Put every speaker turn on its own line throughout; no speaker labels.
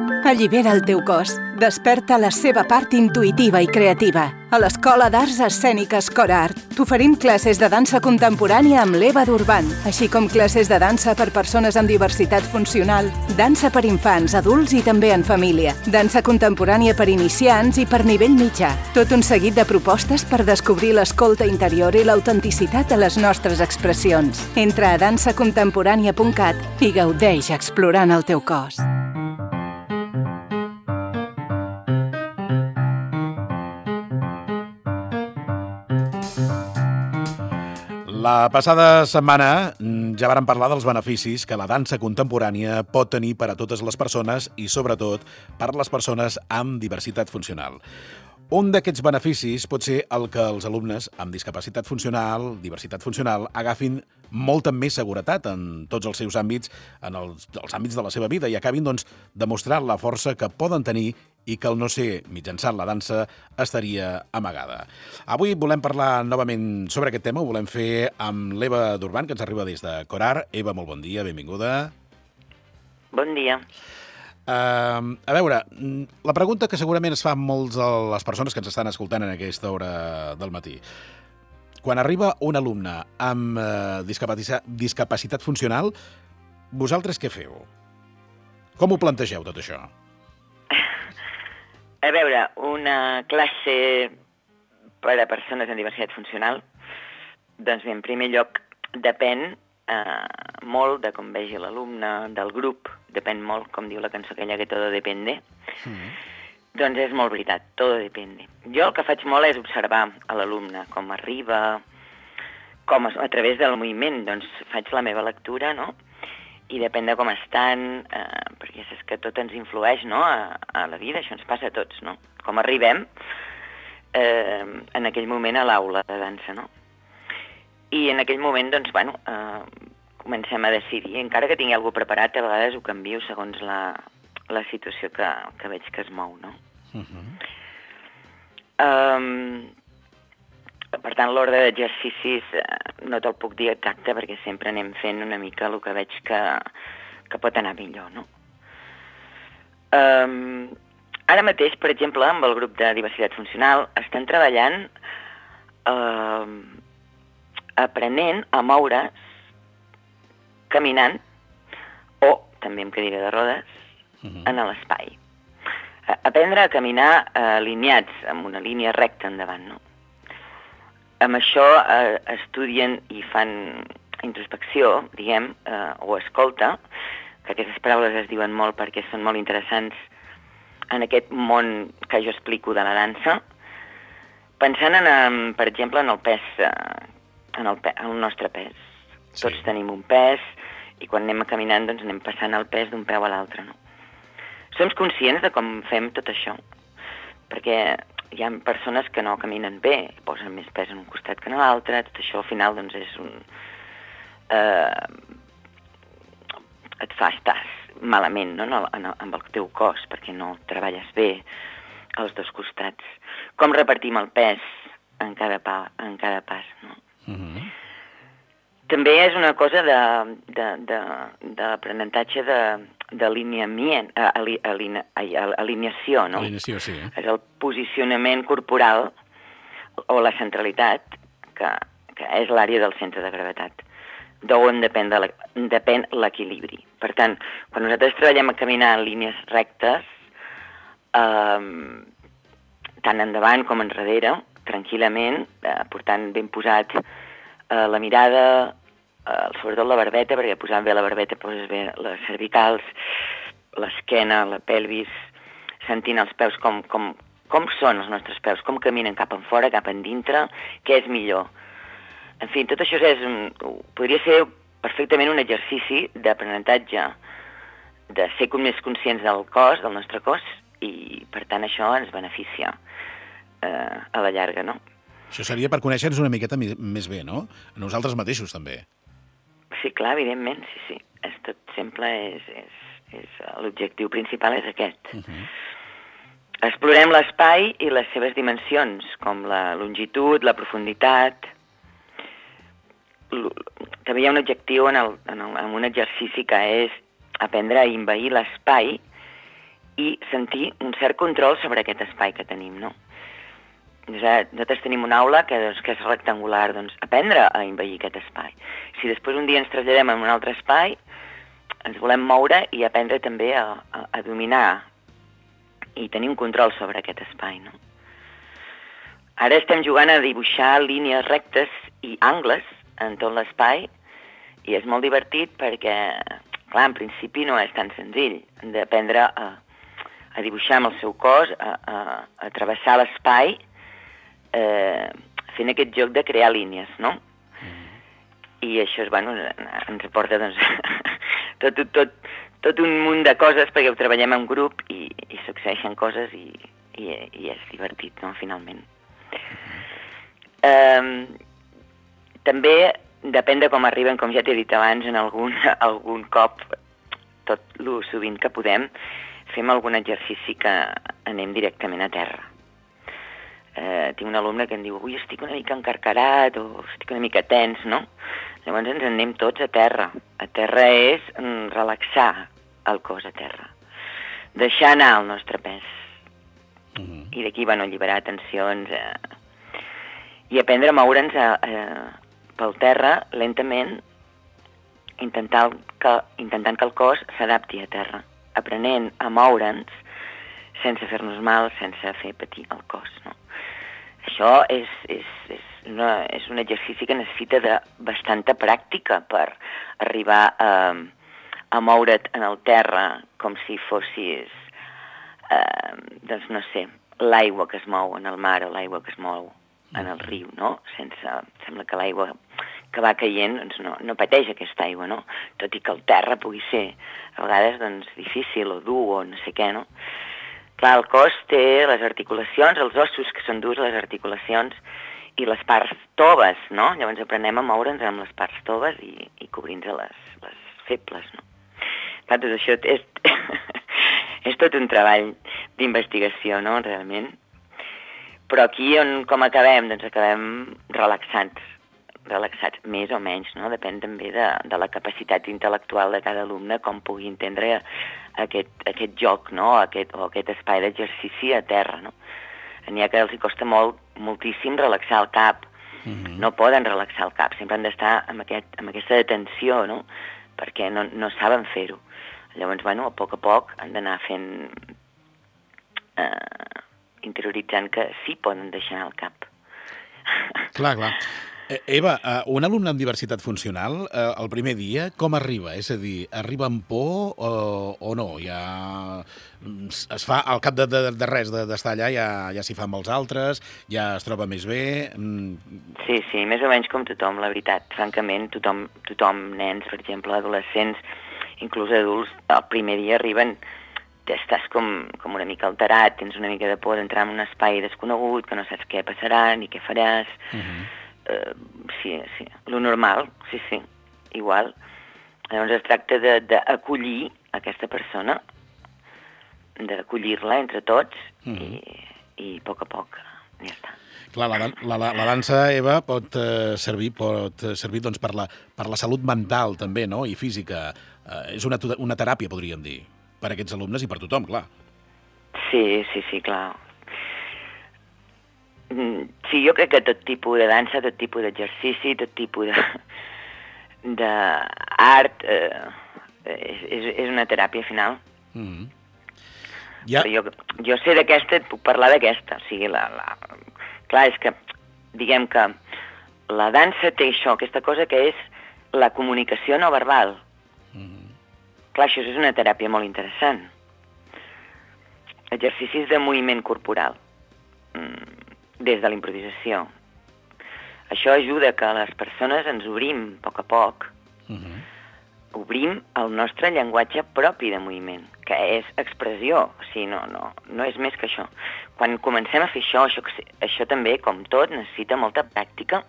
Allibera el teu cos. Desperta la seva part intuïtiva i creativa. A l'Escola d'Arts Escèniques Corart t'oferim classes de dansa contemporània amb l'Eva Durban, així com classes de dansa per persones amb diversitat funcional, dansa per infants, adults i també en família, dansa contemporània per iniciants i per nivell mitjà. Tot un seguit de propostes per descobrir l'escolta interior i l'autenticitat de les nostres expressions. Entra a dansacontemporània.cat i gaudeix explorant el teu cos.
La passada setmana ja vàrem parlar dels beneficis que la dansa contemporània pot tenir per a totes les persones i, sobretot, per a les persones amb diversitat funcional. Un d'aquests beneficis pot ser el que els alumnes amb discapacitat funcional, diversitat funcional, agafin molta més seguretat en tots els seus àmbits, en els àmbits de la seva vida, i acabin demostrant la força que poden tenir i que el no ser mitjançant la dansa estaria amagada. Avui volem parlar novament sobre aquest tema, ho volem fer amb l'Eva Durban, que ens arriba des de Corart. Eva, molt bon dia, benvinguda.
Bon dia.
A veure, la pregunta que segurament es fa molts de les persones que ens estan escoltant en aquesta hora del matí. Quan arriba un alumne amb discapacitat funcional, vosaltres què feu? Com ho plantegeu, tot això?
A veure, una classe per a persones amb diversitat funcional, doncs bé, en primer lloc, depèn molt de com vegi l'alumne, del grup, depèn molt, com diu la cançó aquella, que todo depende. Doncs és molt veritat, todo depende. Jo el que faig molt és observar a l'alumne, com arriba, com a través del moviment, doncs faig la meva lectura, no? I depèn de com estan, perquè saps que tot ens influeix, no?, a la vida, això ens passa a tots, no? Com arribem en aquell moment a l'aula de dansa, no? I en aquell moment, doncs, bueno, comencem a decidir, encara que tingui algú preparat, a vegades ho canvio segons la situació que veig que es mou, no? Per tant, l'ordre d'exercicis no te'l puc dir exacte perquè sempre anem fent una mica el que veig que pot anar millor, no? Ara mateix, per exemple, amb el grup de diversitat funcional, estan treballant aprenent a moure's caminant o, també amb cadira de rodes, en l'espai. Aprendre a caminar alineats, amb una línia recta endavant, no? Amb això estudien i fan introspecció, diguem, o escolta, que aquestes paraules es diuen molt perquè són molt interessants en aquest món que jo explico de la dansa, pensant, per exemple, en el pes, en el nostre pes. Sí. Tots tenim un pes i quan anem caminant doncs anem passant el pes d'un peu a l'altre, no? Som conscients de com fem tot això, perquè hi ha persones que no caminen bé, posen més pes en un costat que en l'altre, tot això al final doncs és et fa estar malament, no?, amb el teu cos, perquè no treballes bé als dos costats. Com repartim el pes en cada pas, no? També és una cosa d'aprenentatge d'alineació, no?
Alineació, sí.
És el posicionament corporal o la centralitat, que és l'àrea del centre de gravetat, d'on depèn l'equilibri. Per tant, quan nosaltres treballem a caminar en línies rectes, tant endavant com enrere, tranquil·lament, portant ben posat la mirada, sobretot la barbeta, perquè posant bé la barbeta poses bé les cervicals, l'esquena, la pelvis, sentint els peus com són els nostres peus, com caminen cap enfora, cap endintre, què és millor. En fi, tot això podria ser perfectament un exercici d'aprenentatge, de ser més conscients del cos, del nostre cos, i per tant això ens beneficia a la llarga, no?
Això seria per conèixer-nos una miqueta més bé, no? A nosaltres mateixos, també.
Sí, clar, evidentment, sí. Sempre l'objectiu principal és aquest. Explorem l'espai i les seves dimensions, com la longitud, la profunditat. També hi ha un objectiu en un exercici que és aprendre a envair l'espai i sentir un cert control sobre aquest espai que tenim, no? Nosaltres tenim una aula que és rectangular, doncs aprendre a envair aquest espai. Si després un dia ens traslladem a un altre espai, ens volem moure i aprendre també a dominar i tenir un control sobre aquest espai, no? Ara estem jugant a dibuixar línies rectes i angles en tot l'espai i és molt divertit perquè, clar, en principi no és tan senzill. Hem d'aprendre a dibuixar amb el seu cos, a travessar l'espai, fent aquest joc de crear línies, no? I això ens aporta doncs, tot un munt de coses perquè ho treballem en grup i succeeixen coses i és divertit, no?, finalment. També depèn de com arriben, com ja t'he dit abans, en algun cop, tot lo sovint que podem, fem algun exercici que anem directament a terra. Tinc un alumne que em diu, ui, estic una mica encarcarat o estic una mica tens, no? Llavors ens anem tots a terra. A terra és relaxar el cos a terra. Deixar anar el nostre pes. I d'aquí, alliberar tensions i aprendre a moure'ns pel terra lentament, intentant que el cos s'adapti a terra, aprenent a moure'ns sense fer-nos mal, sense fer patir el cos, no? Això és un exercici que necessita de bastanta pràctica per arribar a moure't en el terra com si fossis, doncs no sé, l'aigua que es mou en el mar o l'aigua que es mou en el riu, no? Sembla que l'aigua que va caient doncs no pateix aquesta aigua, no? Tot i que el terra pugui ser a vegades doncs difícil o dur o no sé què, no? Clar, el cos té les articulacions, els ossos que són durs, les articulacions i les parts toves, no? Llavors aprenem a moure'ns amb les parts toves i cobrir-nos les febles, no? Clar, tot això és tot un treball d'investigació, no?, realment. Però aquí com acabem? Doncs acabem relaxats, més o menys, no? Depèn també de la capacitat intel·lectual de cada alumne, com pugui entendre aquest joc, no?, o aquest espai d'exercici a terra, no? N'hi ha que els costa moltíssim relaxar el cap. No poden relaxar el cap, sempre han d'estar amb aquesta atenció, no?, perquè no saben fer-ho. Llavors, a poc han d'anar fent, interioritzant que sí poden deixar el cap.
Clar. Eva, un alumne amb diversitat funcional, el primer dia, com arriba? És a dir, arriba amb por o no? Ja es fa, al cap de res d'estar allà, ja s'hi fa amb els altres, ja es troba més bé?
Sí, més o menys com tothom, la veritat. Francament, tothom, nens, per exemple, adolescents, inclús adults, el primer dia arriben, estàs com una mica alterat, tens una mica de por d'entrar en un espai desconegut, que no saps què passarà ni què faràs. Sí, lo normal, sí, igual. Llavors es tracta d'acollir aquesta persona, d'acollir-la entre tots i a poc ja està.
Clar, la dansa, Eva, pot servir doncs, per la salut mental també, no?, i física. És una teràpia, podríem dir, per a aquests alumnes i per tothom, clar.
Sí, clar. Sí, jo crec que tot tipus de dansa, tot tipus d'exercici, tot tipus d'art és una teràpia final. Però jo sé d'aquesta, et puc parlar d'aquesta. O sigui, clar, és que diguem que la dansa té això, aquesta cosa que és la comunicació no verbal. Clar, això és una teràpia molt interessant. Exercicis de moviment corporal. Des de la improvisació. Això ajuda que les persones ens obrim a poc, obrim el nostre llenguatge propi de moviment, que és expressió, o sigui, no és més que això. Quan comencem a fer això també, com tot, necessita molta pràctica,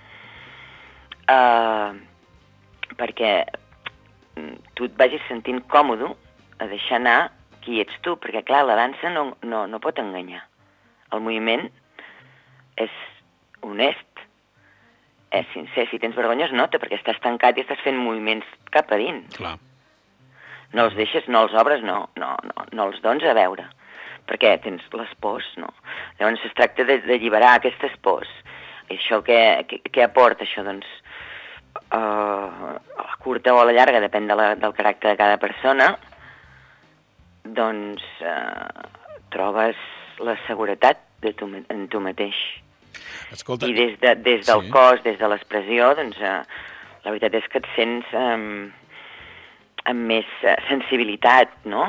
perquè tu et vagis sentint còmode a deixar anar qui ets tu, perquè clar, la dansa no pot enganyar. El moviment és honest, és sincer. Si tens vergonya es nota, perquè estàs tancat i estàs fent moviments cap a dins.
Clar.
No els deixes, no els obres, no els dones a veure, perquè tens les pors, no? Llavors es tracta d'alliberar aquestes pors. I això què aporta, això? Doncs a la curta o a la llarga, depèn del caràcter de cada persona, doncs trobes la seguretat en tu mateix.
Escolta,
I des del cos, des de l'expressió, doncs la veritat és que et sents amb més sensibilitat, no?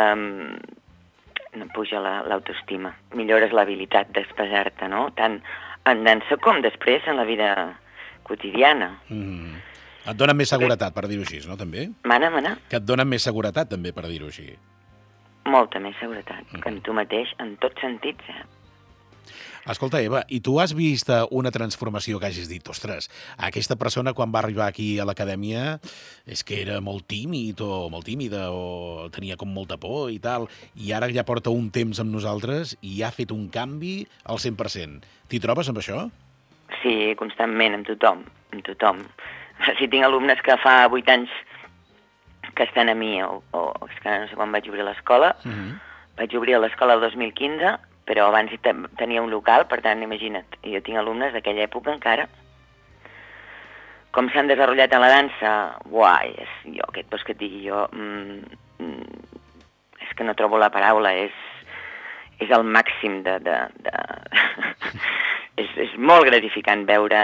Puja l'autoestima, millores l'habilitat d'expressar-te, no? Tant en dansa com després en la vida quotidiana.
Et donen més seguretat, per dir-ho així, no, també?
Mana.
Que et donen més seguretat, també, per dir-ho així.
Molta més seguretat, que en tu mateix, en tots sentits,
Escolta, Eva, i tu has vist una transformació que hagis dit, ostres, aquesta persona quan va arribar aquí a l'acadèmia és que era molt tímida o tenia com molta por i tal, i ara ja porta un temps amb nosaltres i ha fet un canvi al 100%. T'hi trobes amb això?
Sí, constantment, amb tothom. Si tinc alumnes que fa 8 anys que estan a mi, o és que no sé quan vaig obrir l'escola, vaig obrir l'escola el 2015, però abans tenia un local, per tant, imagina't, jo tinc alumnes d'aquella època encara. Com s'han desenvolupat en la dansa? Uai, què et vols que et digui jo? És que no trobo la paraula, és el màxim de... és molt gratificant veure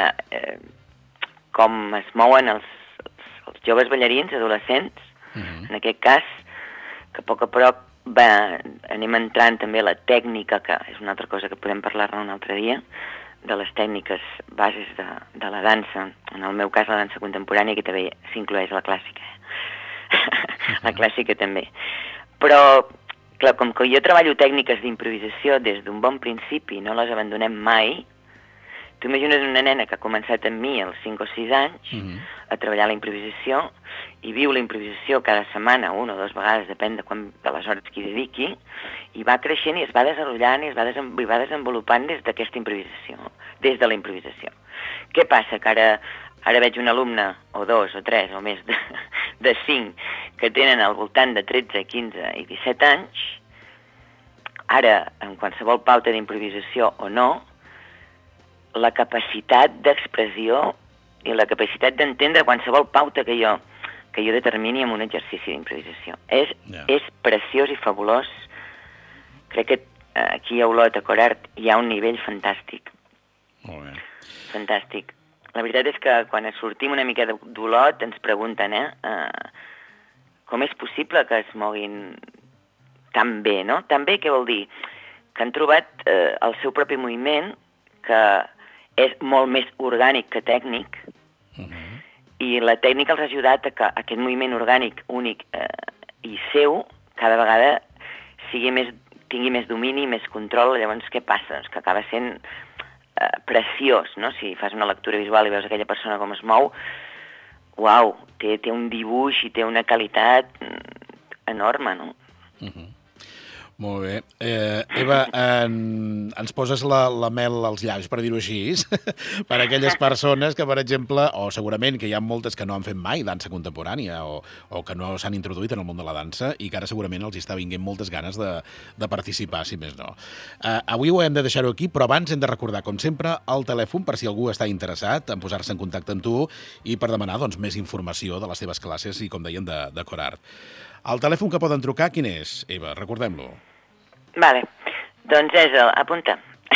com es mouen els joves ballarins, adolescents, en aquest cas, que a poc a poc anem entrant també la tècnica, que és una altra cosa que podem parlar-ne un altre dia, de les tècniques bases de la dansa, en el meu cas la dansa contemporània, que també s'incloeix la clàssica. La clàssica també. Però, clar, com que jo treballo tècniques d'improvisació des d'un bon principi, no les abandonem mai, tu imagines una nena que ha començat amb mi als 5 o 6 anys a treballar la improvisació i viu la improvisació cada setmana, una o dues vegades, depèn de les hores que hi dediqui, i va creixent i es va desenvolupant i es va desenvolupant des d'aquesta improvisació, des de la improvisació. Què passa? Que ara veig un alumne, o 2 o 3 o més de 5, que tenen al voltant de 13, 15 i 17 anys. Ara, en qualsevol pauta d'improvisació o no, la capacitat d'expressió i la capacitat d'entendre qualsevol pauta que jo determini en un exercici d'improvisació. És preciós i fabulós. Crec que aquí a Olot, a Corart, hi ha un nivell fantàstic.
Molt bé.
Fantàstic. La veritat és que quan sortim una mica d'Olot ens pregunten com és possible que es moguin tan bé, no? Tan bé què vol dir? Que han trobat el seu propi moviment, que és molt més orgànic que tècnic, i la tècnica els ha ajudat a que aquest moviment orgànic únic i seu cada vegada tingui més domini, més control. Llavors què passa? Doncs que acaba sent preciós, no? Si fas una lectura visual i veus aquella persona com es mou, uau, té un dibuix i té una qualitat enorme, no?
Molt bé. Eva, ens poses la mel als llavis, per dir-ho així, per a aquelles persones que, per exemple, o segurament que hi ha moltes que no han fet mai dansa contemporània o que no s'han introduït en el món de la dansa i que ara segurament els està vinguent moltes ganes de participar, si més no. Avui ho hem de deixar-ho aquí, però abans hem de recordar, com sempre, el telèfon per si algú està interessat en posar-se en contacte amb tu i per demanar més informació de les teves classes i, com deien, de Corart. El telèfon que poden trucar, quin és, Eva? Recordem-lo.
Vale, doncs és apunta,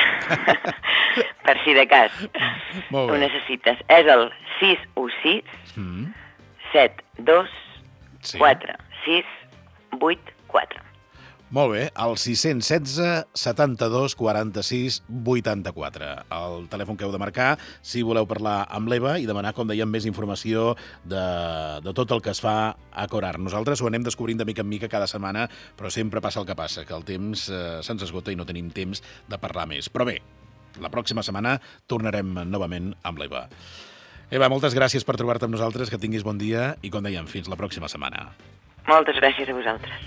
per si de cas ho necessites. És el 616 72 4 6 8 4.
Molt bé, el 616 72 46 84. El telèfon que heu de marcar si voleu parlar amb l'Eva i demanar, com dèiem, més informació de tot el que es fa a Corart. Nosaltres ho anem descobrint de mica en mica cada setmana, però sempre passa el que passa, que el temps se'ns esgota i no tenim temps de parlar més. Però bé, la pròxima setmana tornarem novament amb l'Eva. Eva, moltes gràcies per trobar-te amb nosaltres, que tinguis bon dia i, com dèiem, fins la pròxima setmana.
Moltes gràcies a vosaltres.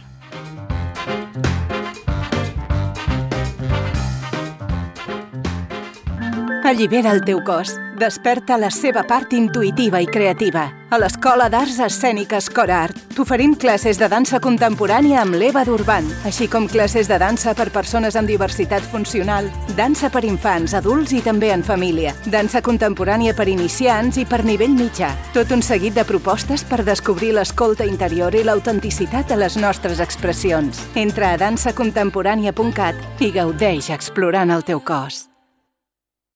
Allibera el teu cos. Desperta la seva part intuïtiva i creativa. A l'Escola d'Arts Escèniques Cor Art t'oferim classes de dansa contemporània amb l'Eva Durban, així com classes de dansa per persones amb diversitat funcional, dansa per infants, adults i també en família, dansa contemporània per iniciants i per nivell mitjà. Tot un seguit de propostes per descobrir l'escolta interior i l'autenticitat de les nostres expressions. Entra a dansacontemporània.cat i gaudeix explorant el teu cos.